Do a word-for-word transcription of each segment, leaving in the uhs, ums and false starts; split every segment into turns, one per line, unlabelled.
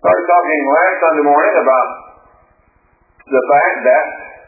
started talking last Sunday morning about the fact that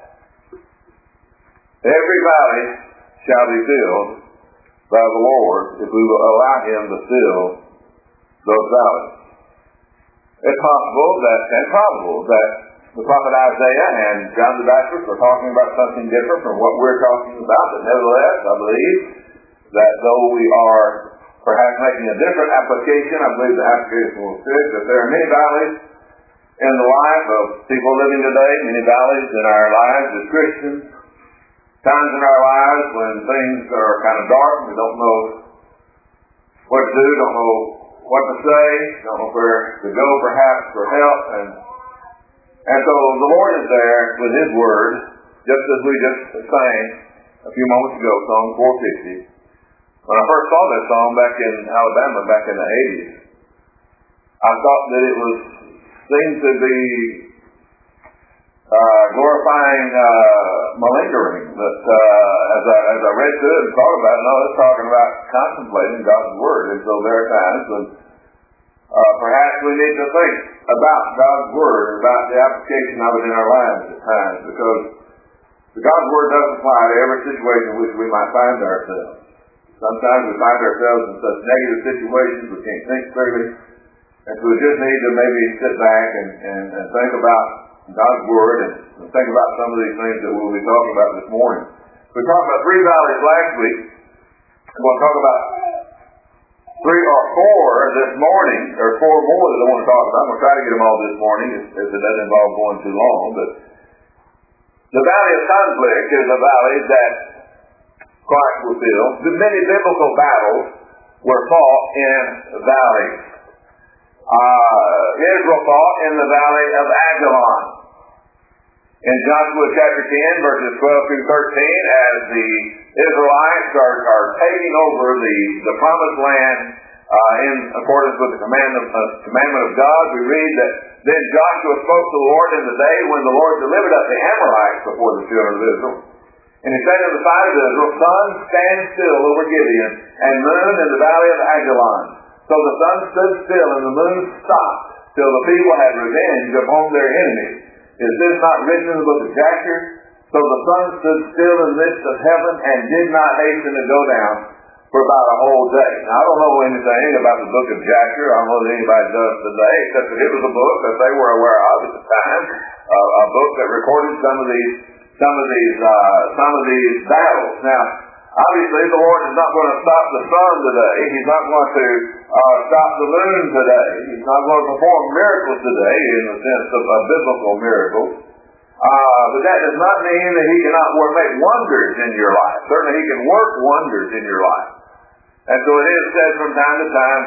every valley shall be filled by the Lord if we will allow Him to fill those valleys. It's possible that, and probable that the prophet Isaiah and John the Baptist are talking about something different from what we're talking about, but nevertheless, I believe that though we are perhaps making a different application, I believe the application will fit, that there are many valleys in the life of people living today, many valleys in our lives as Christians, times in our lives when things are kind of dark and we don't know what to do, don't know what to say, don't know where to go perhaps for help, and and so the Lord is there with His Word, just as we just sang a few moments ago, Psalm four fifty. When I first saw that song back in Alabama, back in the eighties, I thought that it was seemed to be uh, glorifying uh, malingering. But uh, as I as I read through it and thought about it, no, it's talking about contemplating God's Word. And so there are times when uh, perhaps we need to think about God's Word, about the application of it in our lives at times, because the God's Word doesn't apply to every situation in which we might find ourselves. Sometimes we find ourselves in such negative situations we can't think clearly, and so we just need to maybe sit back and, and, and think about God's Word and, and think about some of these things that we'll be talking about this morning. We talked about three valleys last week. We'll talk about three or four this morning, or four more that I want to talk about. I'm going to try to get them all this morning if, if it doesn't involve going too long. But the valley of conflict is a valley that Christ will fill. The many biblical battles were fought in valleys. Uh, Israel fought in the valley of Ajalon. In Joshua chapter ten, verses twelve through thirteen, as the Israelites are, are taking over the, the promised land uh, in accordance with the command of, uh, commandment of God, we read that then Joshua spoke to the Lord in the day when the Lord delivered up the Amorites before the children of Israel. And he said to the side of Israel, Sun, stand still over Gibeon, and moon in the valley of Ajalon. So the sun stood still, and the moon stopped, till the people had revenge upon their enemies. Is this not written in the book of Jasher? So the sun stood still in the midst of heaven, and did not hasten to go down for about a whole day. Now, I don't know anything about the book of Jasher. I don't know that anybody does today, except that it was a book that they were aware of at the time, uh, a book that recorded some of these some of these uh, some of these battles. Now, obviously, the Lord is not going to stop the sun today. He's not going to uh, stop the moon today. He's not going to perform miracles today in the sense of uh, biblical miracles. Uh, but that does not mean that He cannot work, make wonders in your life. Certainly, He can work wonders in your life. And so it is said from time to time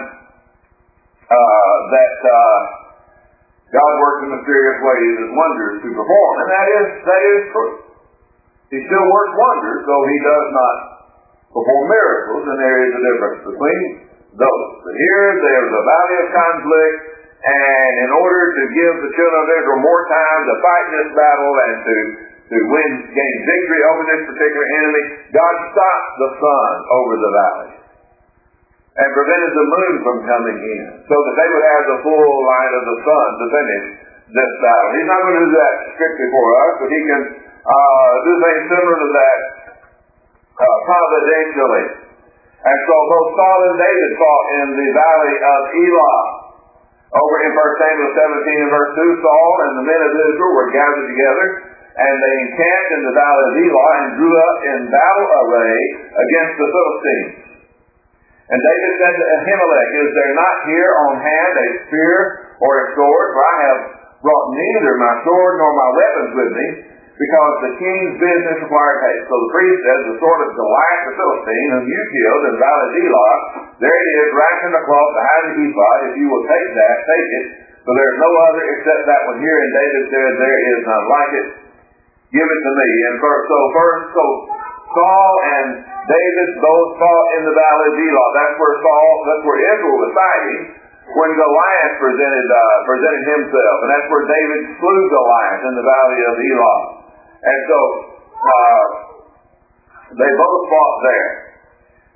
uh, that uh, God works in mysterious ways as wonders to perform. And that is that is true. He still works wonders, though He does not perform miracles, and there is a difference between those. But here there's a valley of conflict, and in order to give the children of Israel more time to fight this battle and to, to win, gain victory over this particular enemy, God stopped the sun over the valley and prevented the moon from coming in, so that they would have the full light of the sun to finish this battle. He's not going to do that strictly for us, but He can uh, do things similar to that uh, providentially. And so both Saul and David fought in the valley of Elah. Over in First Samuel seventeen and verse two, Saul and the men of Israel were gathered together, and they encamped in the valley of Elah and drew up in battle array against the Philistines. And David said to Ahimelech, Is there not here on hand a spear or a sword? For I have brought neither my sword nor my weapons with me, because the king's business required haste. So the priest said, The sword of Goliath the Philistine, whom you killed in the valley of Elah, there it is, wrapped in a cloth behind the ephod. If you will take that, take it. For there is no other except that one here. And David said, There is none like it. Give it to me. And first, so first, so Saul and David both fought in the valley of Elah. That's where Saul, that's where Israel was fighting when Goliath presented uh, presented himself, and that's where David slew Goliath in the valley of Elah. And so uh, they both fought there.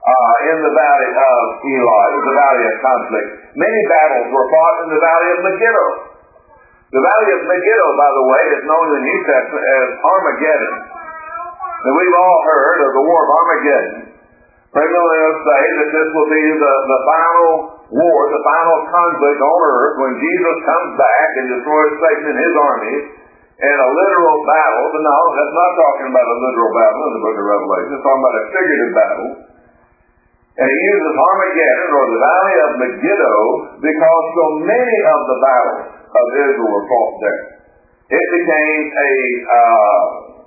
uh, in the valley of Elah. It was the valley of conflict. Many battles were fought in the valley of Megiddo. The valley of Megiddo, by the way, is known in the New Testament as Armageddon. And we've all heard of the War of Armageddon. Premillennialists say that this will be the, the final war, the final conflict on earth when Jesus comes back and destroys Satan and his armies in a literal battle. But no, that's not talking about a literal battle in the book of Revelation. It's talking about a figurative battle. And he uses Armageddon, or the valley of Megiddo, because so many of the battles of Israel were fought there. It became a uh,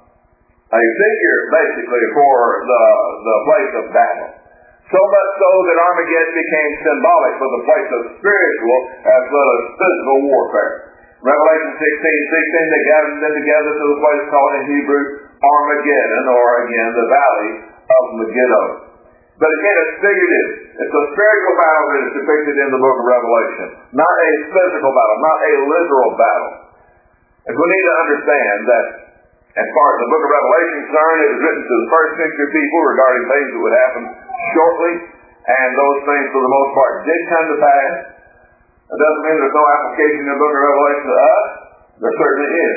a figure, basically, for the, the place of battle. So much so that Armageddon became symbolic for the place of spiritual as well as physical warfare. Revelation sixteen sixteen, they gathered them together to the place called in Hebrew Armageddon, or again, the valley of Megiddo. But again, it's figurative. It's a spiritual battle that is depicted in the book of Revelation. Not a physical battle, not a literal battle. And we need to understand that as far as the book of Revelation is concerned, it was written to the first century people regarding things that would happen shortly, and those things for the most part did come to pass. It doesn't mean there's no application in the book of Revelation to us. There certainly is.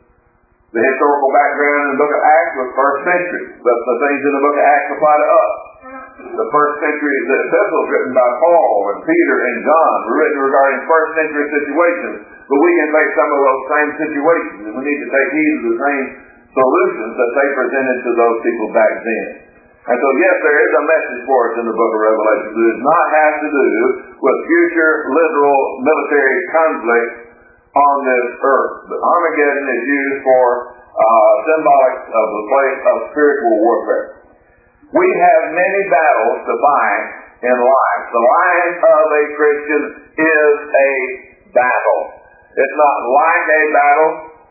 The historical background in the book of Acts was first century, but the things in the book of Acts apply to us. The first century, the epistles written by Paul and Peter and John were written regarding first century situations, but we can face some of those same situations, and we need to take heed of the same solutions that they presented to those people back then. And so, yes, there is a message for us in the book of Revelation that does not have to do with future literal military conflict on this earth. But Armageddon is used for uh, symbolic of the place of spiritual warfare. We have many battles to fight in life. The life of a Christian is a battle. It's not like a battle.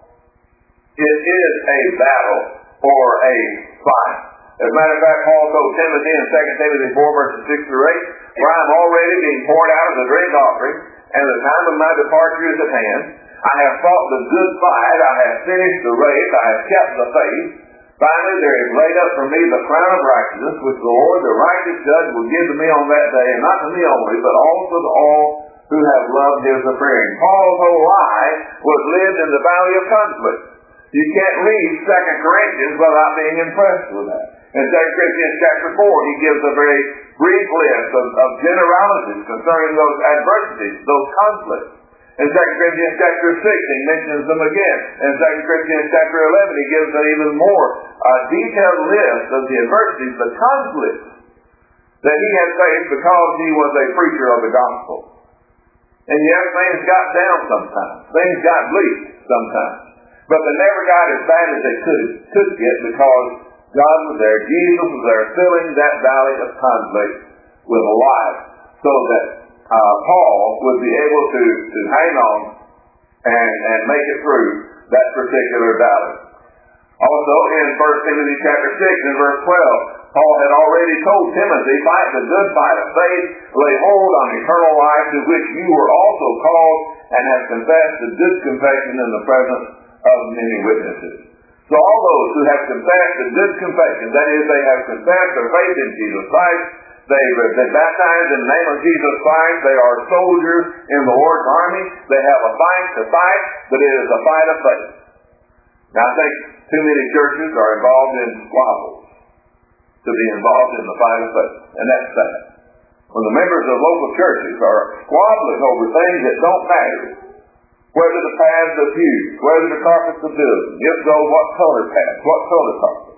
It is a battle or a fight. As a matter of fact, Paul told Timothy in Second Timothy four, verses six through eight, "For I am already being poured out as a drink offering, and the time of my departure is at hand. I have fought the good fight. I have finished the race. I have kept the faith. Finally, there is laid up for me the crown of righteousness, which the Lord, the righteous judge, will give to me on that day, and not to me only, but also to all who have loved his appearing." Paul's whole life was lived in the valley of conflict. You can't read Second Corinthians without being impressed with that. In Second Corinthians chapter four, he gives a very brief list of, of generalities concerning those adversities, those conflicts. In Second Corinthians chapter six, he mentions them again. In Second Corinthians chapter eleven, he gives an even more uh, detailed list of the adversities, the conflicts that he had faced because he was a preacher of the gospel. And yes, things got down sometimes. Things got bleak sometimes. But they never got as bad as they could, could get because God was there. Jesus was there filling that valley of conflict with life so that uh, Paul would be able to, to hang on and, and make it through that particular valley. Also in First Timothy chapter six and verse twelve, Paul had already told Timothy, "Fight the good fight of faith, lay hold on eternal life, to which you were also called, and have confessed the good confession in the presence of many witnesses." So all those who have confessed the good confession, that is, they have confessed their faith in Jesus Christ, they've been baptized in the name of Jesus Christ, they are soldiers in the Lord's army, they have a fight to fight, but it is a fight of faith. Now I think too many churches are involved in squabbles to be involved in the fight of faith, and that's sad. When the members of local churches are squabbling over things that don't matter, whether the paths are used, whether the carpets are built, if so, what color paths, what color carpet.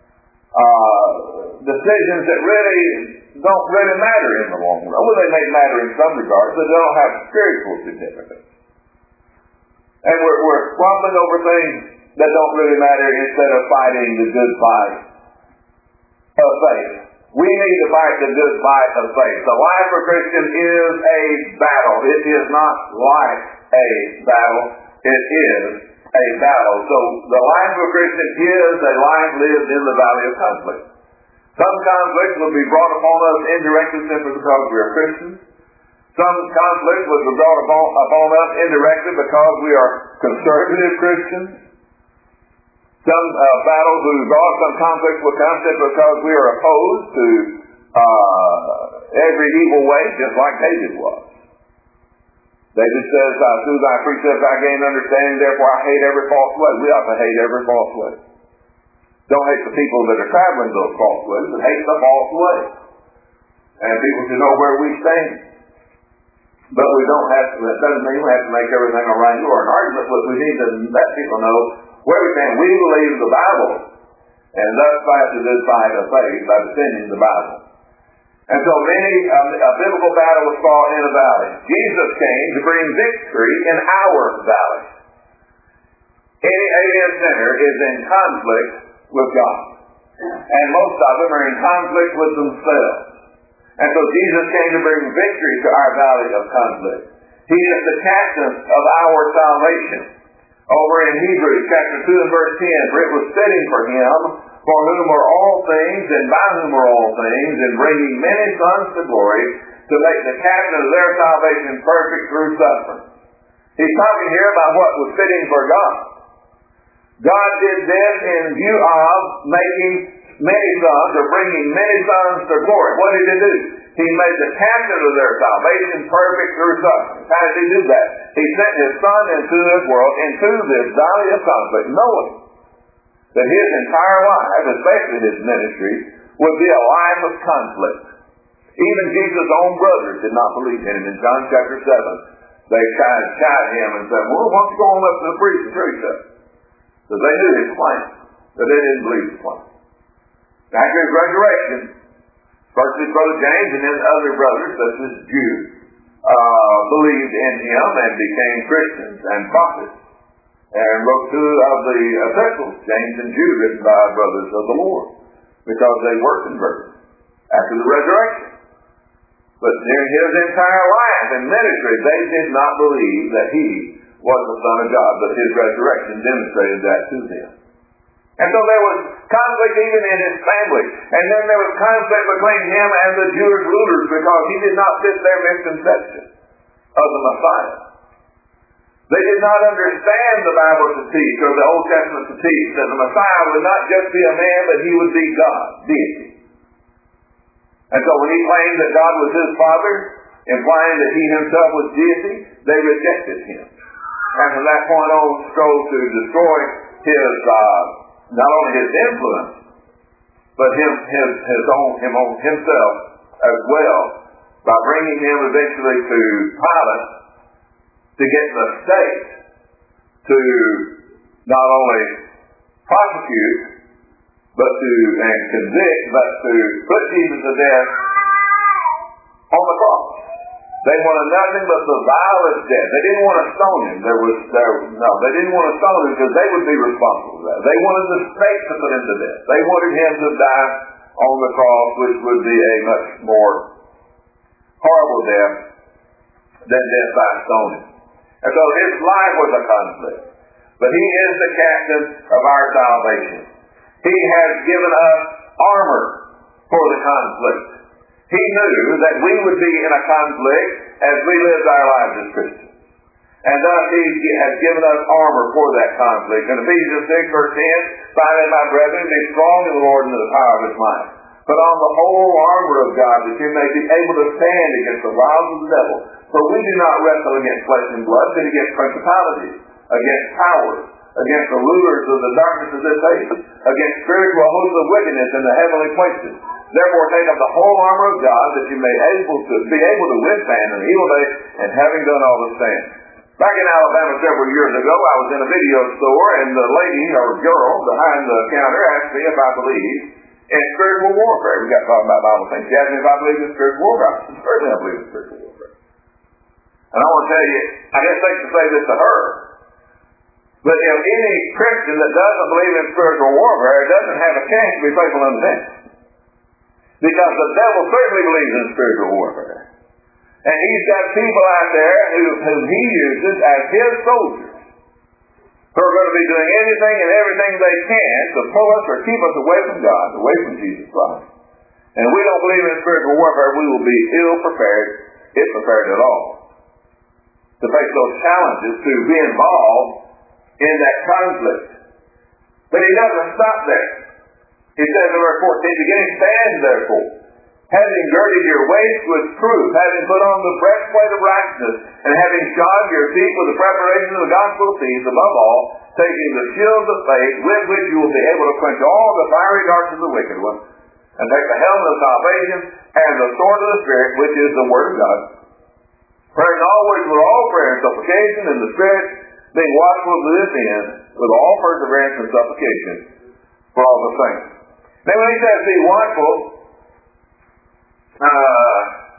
Uh, decisions that really don't really matter in the long run. Well, they may matter in some regards, but they don't have spiritual significance. And we're, we're squabbling over things that don't really matter instead of fighting the good fight of faith. We need to fight the good fight of faith. The life of a Christian is a battle. It is not like a battle. It is a battle. So the life of a Christian is a life lived in the valley of conflict. Some conflicts will be brought upon us indirectly simply because we are Christians. Some conflicts will be brought upon, upon us indirectly because we are conservative Christians. Some uh, battles will be brought, some conflicts will come simply because we are opposed to uh, every evil way, just like David was. David says, uh, through thy precepts I gain understanding, therefore I hate every false way. We ought to hate every false way. Don't hate the people that are traveling those false ways, but hate the false way. And people should know where we stand. But we don't have to, that doesn't mean we have to make everything a right or an argument, but we need to let people know where we stand. We believe the Bible, and thus fight the good fight of faith by defending the Bible. And so many, um, a biblical battle was fought in a valley. Jesus came to bring victory in our valley. Any alien sinner is in conflict with God. And most of them are in conflict with themselves. And so Jesus came to bring victory to our valley of conflict. He is the captain of our salvation. Over in Hebrews chapter two and verse ten, for it was fitting for him, for whom are all things, and by whom are all things, and bringing many sons to glory, to make the captain of their salvation perfect through suffering. He's talking here about what was fitting for God. God did this in view of making many sons, or bringing many sons to glory. What did he do? He made the captain of their salvation perfect through suffering. How did he do that? He sent his son into this world, into this valley of conflict, knowing that his entire life, especially his ministry, would be a life of conflict. Even Jesus' own brothers did not believe in him. In John chapter seven, they tried to chide him and said, well, why don't you go on up to the priest and preach that? Because they knew his plan, but they didn't believe his plan. After his resurrection, first his brother James and then other brothers, such as Jude, uh, believed in him and became Christians and prophets, and wrote two of the epistles, James and Jude, written by brothers of the Lord, because they were converted after the resurrection. But during his entire life and ministry, they did not believe that he was the Son of God, but his resurrection demonstrated that to them. And so there was conflict even in his family. And then there was conflict between him and the Jewish rulers because he did not fit their misconception of the Messiah. They did not understand the Bible to teach, or the Old Testament to teach, that the Messiah would not just be a man, but he would be God, deity. And so when he claimed that God was his Father, implying that he himself was deity, they rejected him. And from that point on, strove to destroy his, uh, not only his influence, but him, his, his own, him own, himself as well, by bringing him eventually to Pilate to get the state to not only prosecute, but to and convict, but to put Jesus to death on the cross. They wanted nothing but the vilest death. They didn't want to stone him. There was there no. They didn't want to stone him because they would be responsible for that. They wanted the state to put him to death. They wanted him to die on the cross, which would be a much more horrible death than death by stoning. And so his life was a conflict. But he is the captain of our salvation. He has given us armor for the conflict. He knew that we would be in a conflict as we lived our lives as Christians. And thus he has given us armor for that conflict. In Ephesians six, verse ten, finally, my brethren, be strong in the Lord and in the power of his might. Put on the whole armor of God, that you may be able to stand against the wiles of the devil. For we do not wrestle against flesh and blood, but against principalities, against powers, against the rulers of the darkness of this age, against spiritual hosts of wickedness in the heavenly places. Therefore take up the whole armor of God, that you may able to be able to withstand an evil day, and having done all to stand. Back in Alabama several years ago, I was in a video store, and the lady or girl behind the counter asked me if I believed in spiritual warfare. We got talking about Bible things. She asked me if I believed in spiritual warfare. I said, certainly I believe in spiritual warfare. And I want to tell you, I just think to say this to her, but if any Christian that doesn't believe in spiritual warfare doesn't have a chance to be faithful unto them. Because the devil certainly believes in spiritual warfare. And he's got people out there who, whom he uses as his soldiers, who are going to be doing anything and everything they can to pull us or keep us away from God, away from Jesus Christ. And if we don't believe in spiritual warfare, we will be ill prepared, if prepared at all, to face those challenges, to be involved in that conflict. But he doesn't stop there. He says in verse fourteen, beginning, stand therefore, Having girded your waist with truth, having put on the breastplate of righteousness, and having shod your feet with the preparation of the gospel of peace, above all, taking the shield of faith, with which you will be able to quench all the fiery darts of the wicked one, and take the helmet of salvation, and the sword of the Spirit, which is the word of God. Praying always with all prayer and supplication in the Spirit, being watchful to this end, with all perseverance and supplication for all the saints. Now when he says be watchful, uh,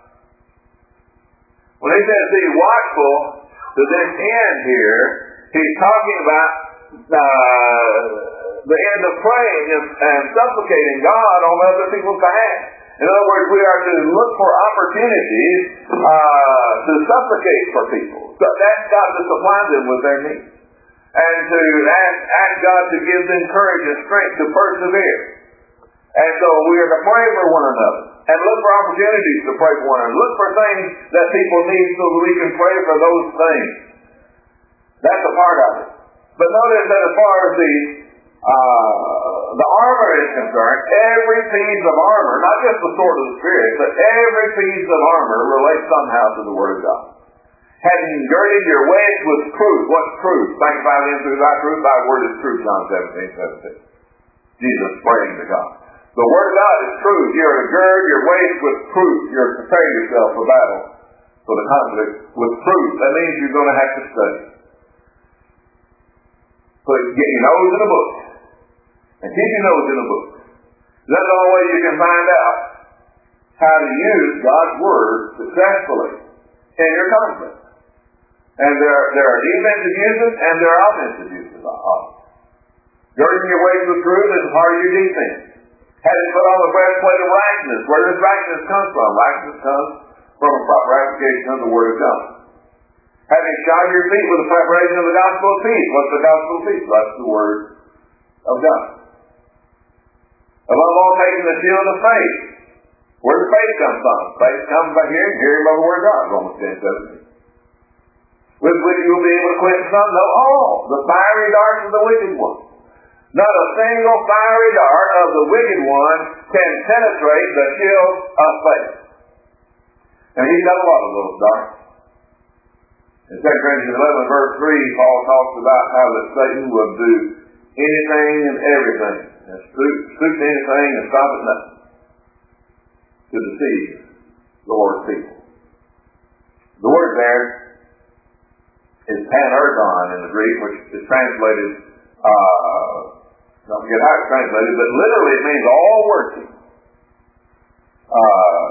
when he says be watchful to this end here, he's talking about uh, the end of praying and, and supplicating God on other people's behalf. In other words, we are to look for opportunities uh, to supplicate for people. So ask God to supply them with their needs. And to ask, ask God to give them courage and strength to persevere. And so we are to pray for one another. And look for opportunities to pray for one another. Look for things that people need so that we can pray for those things. That's a part of it. But notice that as far as the Uh, the armor is concerned, every piece of armor, not just the sword of the Spirit, but every piece of armor relates somehow to the Word of God. Having girded your waist with truth. What's truth? Sanctify them through thy truth. Thy word is truth. John seventeen seventeen. Jesus praying to God. The Word of God is truth. You're to gird your waist with truth. You're to prepare yourself for battle, for the conflict with truth. That means you're going to have to study. Put, get your nose in a book. And keep your nose in a book. That's the only way you can find out how to use God's Word successfully in your conflict. And there, there are defensive uses and there are offensive uses of it. Girding your waist with truth is a part of your defense. Having put on the breastplate of righteousness. Where does righteousness come from? Righteousness comes from a proper application of the Word of God. Having shod your feet with the preparation of the gospel of peace. What's the gospel of peace? That's the Word of God. Above all, taking the shield of faith. Where does faith come from? Faith comes by hearing, hearing by the Word of God. Romans ten seventeen. With which you will be able to quench some, no, all the fiery darts of the wicked one. Not a single fiery dart of the wicked one can penetrate the shield of faith. And he's got a lot of those darts. In Second Corinthians eleven, verse three, Paul talks about how that Satan will do anything and everything, and spook, spook anything and stop at nothing, to deceive the Lord's people. The word there is panergon in the Greek, which is translated, uh, I don't forget how it's translated, but literally it means all working. Uh,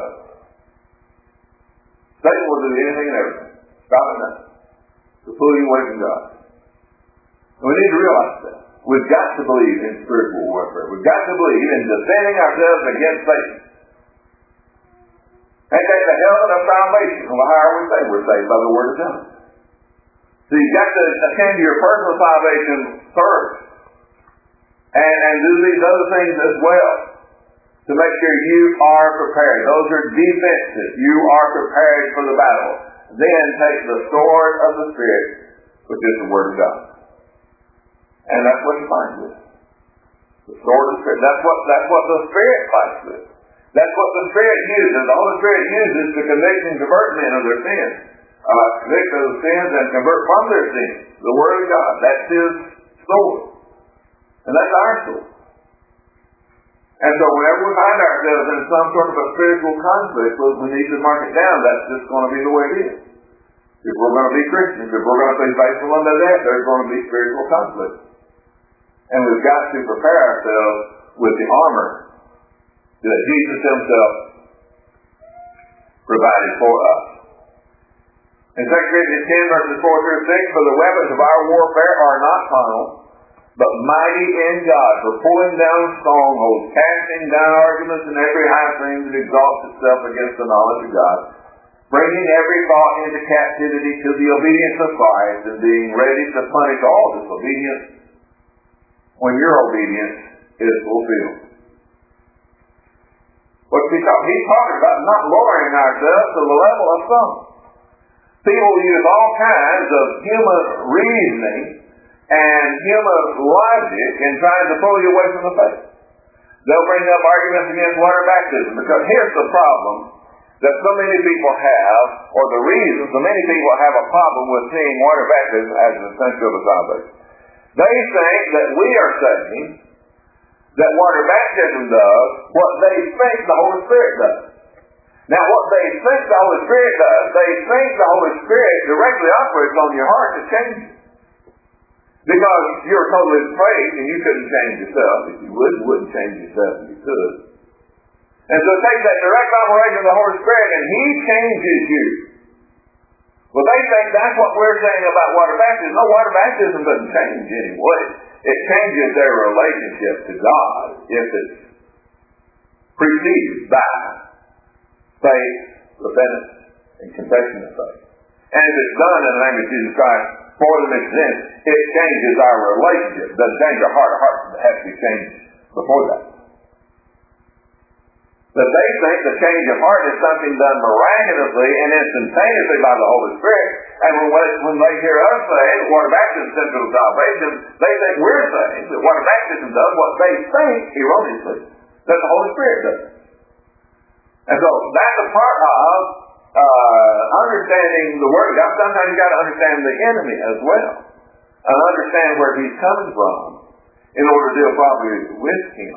Satan will do anything and everything, stop at nothing, to pull you away from God. And we need to realize that. We've got to believe in spiritual warfare. We've got to believe in defending ourselves against Satan. And take the helmet of salvation. Well, how are we saved? We're saved by the Word of God. So you've got to attend to your personal salvation first. And, and do these other things as well. To make sure you are prepared. Those are defenses. You are prepared for the battle. Then take the sword of the Spirit, which is the Word of God. And that's what you fight with. The sword of the Spirit. That's what, that's what the Spirit fights with. That's what the Spirit uses. All the Spirit uses to convict and convert men of their sins. Uh, convict of the sins and convert from their sins. The Word of God. That's His sword. And that's our sword. And so whenever we find ourselves in some sort of a spiritual conflict, we need to mark it down. That's just going to be the way it is. If we're going to be Christians, if we're going to be faithful unto death, there's going to be spiritual conflict. And we've got to prepare ourselves with the armor that Jesus Himself provided for us. In Second Corinthians ten, verses four through six, for the weapons of our warfare are not carnal, but mighty in God, for pulling down strongholds, casting down arguments and every high thing that exalts itself against the knowledge of God, bringing every thought into captivity to the obedience of Christ, and being ready to punish all disobedience when your obedience is fulfilled. What's he talking? He's talking about not lowering ourselves to the level of some. People use all kinds of human reasoning and human logic in trying to pull you away from the faith. They'll bring up arguments against water baptism, because here's the problem that so many people have, or the reason so many people have a problem with seeing water baptism as essential to salvation. They think that we are saying that water baptism does what they think the Holy Spirit does. Now, what they think the Holy Spirit does, they think the Holy Spirit directly operates on your heart to change you. Because you're totally depraved and you couldn't change yourself. If you would, you wouldn't change yourself if you could. And so it takes that direct operation of the Holy Spirit and He changes you. Well, they think that's what we're saying about water baptism. No, water baptism doesn't change anyway. It changes their relationship to God if it's preceded by faith, repentance, and confession of faith. And if it's done in the name of Jesus Christ, for them it's in, it changes our relationship. It doesn't change our heart. Our heart has to be changed before that. But they think the change of heart is something done miraculously and instantaneously by the Holy Spirit. And when, when they hear us say that water baptism is central to salvation, they think we're saying that water baptism does what they think, erroneously, that the Holy Spirit does. And so that's a part of uh, understanding the Word of God. Sometimes you've got to understand the enemy as well, and understand where he's coming from in order to deal properly with him.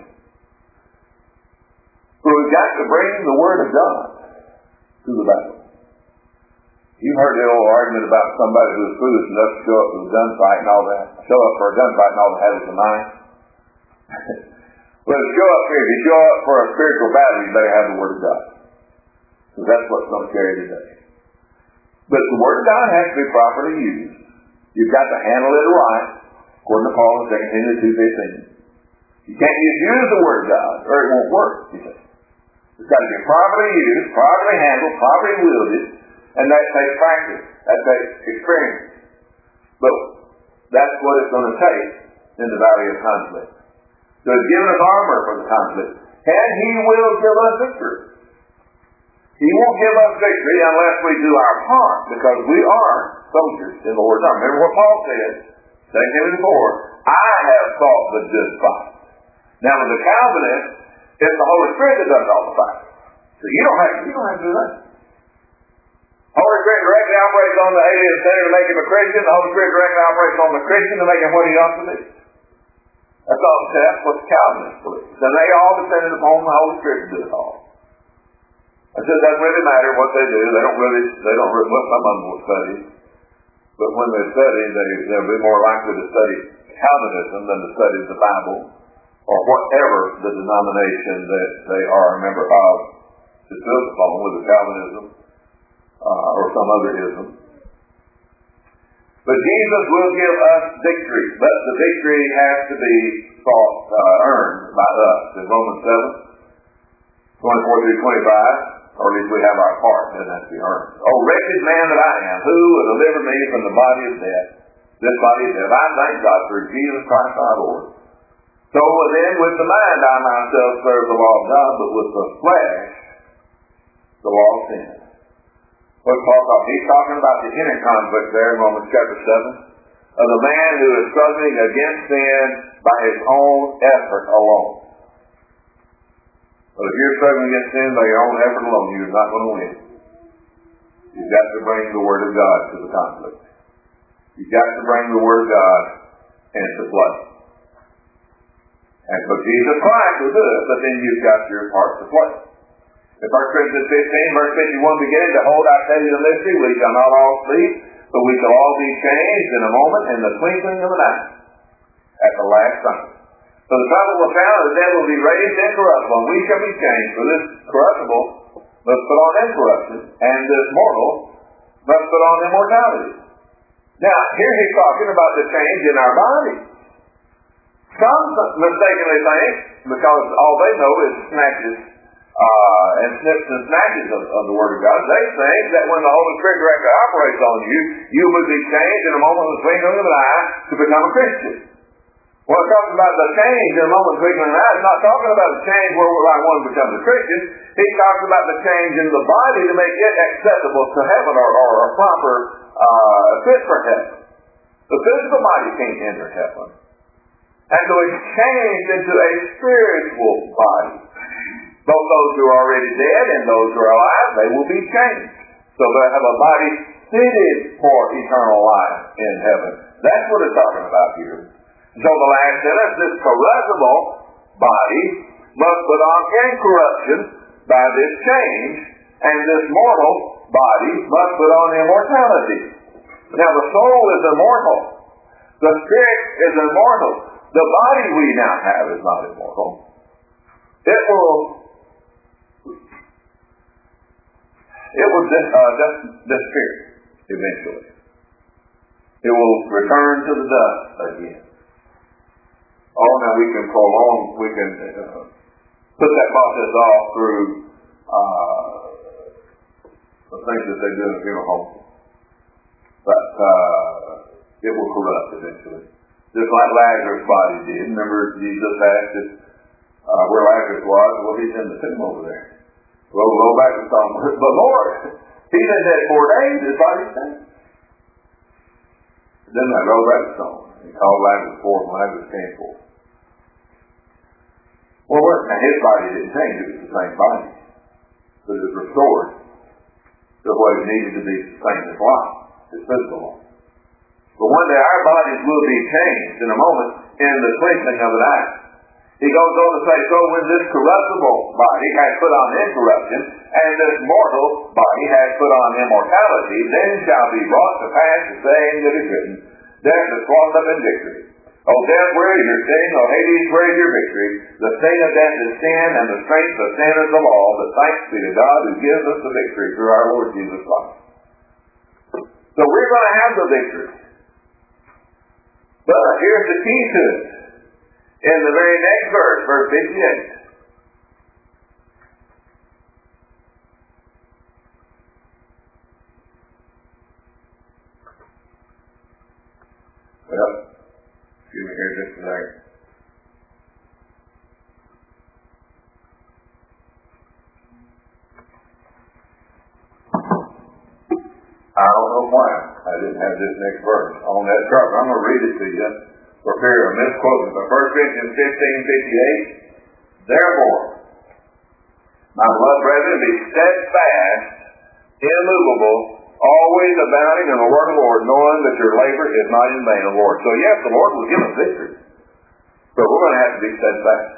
So we've got to bring the Word of God to the battle. You've heard the old argument about somebody who was foolish enough to show up for a gunfight and all that. Show up for a gunfight and all they had was a knife. Well, to show up here, if you show up for a spiritual battle, you better have the Word of God. Because that's what's going to carry today. But the Word of God has to be properly used. You've got to handle it right, according to Paul in Second Timothy two fifteen. You can't just use the Word of God, or it won't work, you see. It's got to be properly used, properly handled, properly wielded, and that takes practice. That takes experience. But that's what it's going to take in the valley of conflict. So He's given us armor for the conflict. And He will give us victory. He won't give us victory unless we do our part, because we are soldiers in the Lord's army. Remember what Paul said, Second Timothy four, I have fought the good fight. Now with the Calvinists, it's the Holy Spirit that does all the fighting. So you don't have to, you don't have to do that. Holy Spirit directly operates on the alien sinner to make him a Christian. The Holy Spirit directly operates on the Christian to make him what he ought to be. That's all. That's what the Calvinists believe. So they all depended upon the Holy Spirit to do it all. I said it doesn't really matter what they do. They don't really. They don't really. Well, some of them will study, but when they study, they they'll be more likely to study Calvinism than to study the Bible or whatever the denomination that they are a member of is built upon, whether Calvinism uh, or some other ism. But Jesus will give us victory, but the victory has to be fought, uh, earned by us. In Romans seven, twenty-four through twenty-five, or at least we have our part, it doesn't have to be earned. Oh, wretched man that I am, who will deliver me from the body of death? This body of death. I thank God through Jesus Christ our Lord. So then with the mind I myself serve the law of God, but with the flesh, the law of sin. What's Paul talking? He's talking about the inner conflict there in Romans chapter seven, of the man who is struggling against sin by his own effort alone. But if you're struggling against sin by your own effort alone, you're not going to win. You've got to bring the Word of God to the conflict. You've got to bring the Word of God into play. And so Jesus Christ will do it, but then you've got your part to play. In First Corinthians fifteen, verse fifty-one, beginning, behold, I tell you the mystery, we shall not all sleep, but we shall all be changed in a moment, in the twinkling of an eye, at the last trumpet. So the trumpet will sound, and the dead will be raised incorruptible, and we shall be changed. For this corruptible must put on incorruption, and this mortal must put on immortality. Now, here he's talking about the change in our body. Some mistakenly think, because all they know is snatches uh, and snips and snatches of, of the Word of God, they think that when the Holy Spirit directly operates on you, you will be changed in a moment of the twinkling of an eye to become a Christian. Well, it's talking about the change in a moment of the twinkling of an eye. It's not talking about the change where like one becomes a Christian. He's talking about the change in the body to make it acceptable to heaven, or, or a proper uh, fit for heaven. The physical body can't enter heaven. And so it's changed into a spiritual body. Both those who are already dead and those who are alive, they will be changed. So they'll have a body fitted for eternal life in heaven. That's what it's talking about here. So the last sentence, this corruptible body must put on incorruption by this change, and this mortal body must put on immortality. Now the soul is immortal. The spirit is immortal. The body we now have is not immortal. It will it will uh, disappear eventually. It will return to the dust again. Oh, now we can prolong, we can uh, put that process off through uh, the things that they do in a funeral home. But uh, it will corrupt eventually. Just like Lazarus' body did. Remember, Jesus asked if, uh, where Lazarus was. Well, he's in the tomb over there. Roll, roll back to Psalm. But Lord, he's been dead four days. His body's dead. Then I roll back to Psalm. He called Lazarus forth, and Lazarus came forth. Well, what? Now his body didn't change. It was the same body. But it was restored to what it needed to be the same as life. His physical life. But one day our bodies will be changed in a moment in the twinkling of an eye. He goes on to say, so when this corruptible body has put on incorruption, and this mortal body has put on immortality, then shall be brought to pass the saying that is written, death is swallowed up in victory. O death, where is your sting? O Hades, where is your victory? The sting of death is sin, and the strength of sin is the law. But thanks be to God who gives us the victory through our Lord Jesus Christ. So we're going to have the victory. But here's the key to it. In the very next verse, verse fifty-eight. Well, excuse me here just a second. I don't know why I didn't have this next verse on that chart. I'm going to read it to you for fear of misquoting. But First Corinthians fifteen fifty-eight. Therefore, my beloved brethren, be steadfast, immovable, always abounding in the word of the Lord, knowing that your labor is not in vain of the Lord. So yes, the Lord will give us victory. But we're going to have to be steadfast.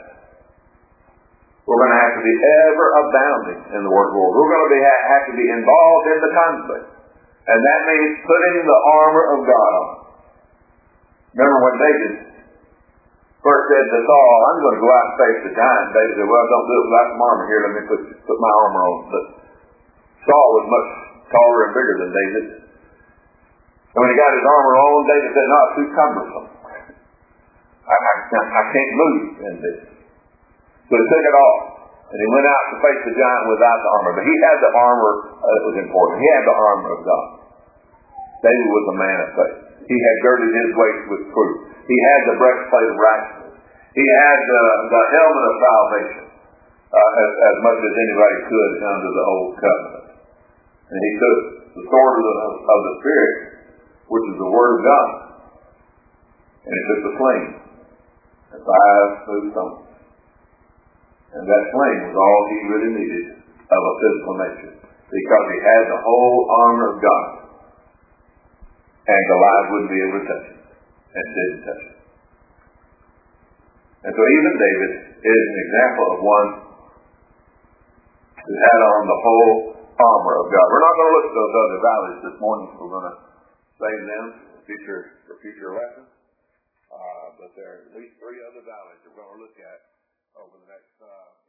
We're going to have to be ever abounding in the word of the Lord. We're going to be, have to be involved in the conflict. And that means putting the armor of God on. Remember when David first said to Saul, I'm going to go out and face the giant. David said, well, don't do it without some armor here. Let me put, put my armor on. But Saul was much taller and bigger than David. And when he got his armor on, David said, no, it's too cumbersome. I, I, I can't move in this. So he took it off. And he went out to face the giant without the armor. But he had the armor that was important. He had the armor of God. David was a man of faith. He had girded his waist with truth. He had the breastplate of righteousness. He had the, the helmet of salvation, uh, as, as much as anybody could under the old covenant. And he took the sword of the, of the Spirit, which is the Word of God. And he took the sling and five smooth stones. And that sling was all he really needed of a physical nature, because he had the whole armor of God. And Goliath wouldn't be able to touch it, and didn't touch it. And so even David is an example of one who had on the whole armor of God. We're not going to look at those other valleys this morning. We're going to save them for future, for future lessons. Uh, but there are at least three other valleys that we're going to look at over the next uh